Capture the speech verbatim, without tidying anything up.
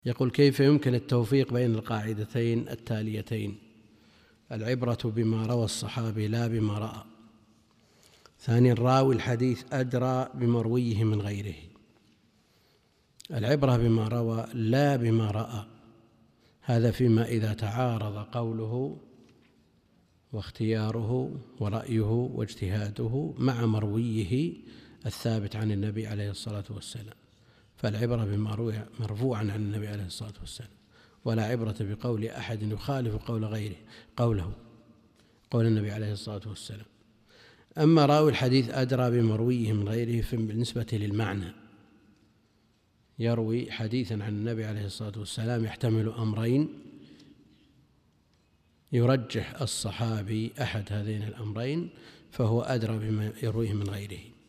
يقول: كيف يمكن التوفيق بين القاعدتين التاليتين؟ العبرة بما روى الصحابي لا بما رأى. ثانيا، راوي الحديث أدرى بمرويه من غيره. العبرة بما روى لا بما رأى، هذا فيما إذا تعارض قوله واختياره ورأيه واجتهاده مع مرويه الثابت عن النبي عليه الصلاة والسلام، فالعبرة بما روي مرفوعا عن النبي عليه الصلاة والسلام، ولا عبرة بقول أحد يخالف قول غيره قوله قول النبي عليه الصلاة والسلام. أما راوي الحديث أدرى بمرويه من غيره بالنسبة للمعنى، يروي حديثا عن النبي عليه الصلاة والسلام يحتمل أمرين، يرجح الصحابي أحد هذين الأمرين فهو أدرى بما يرويه من غيره.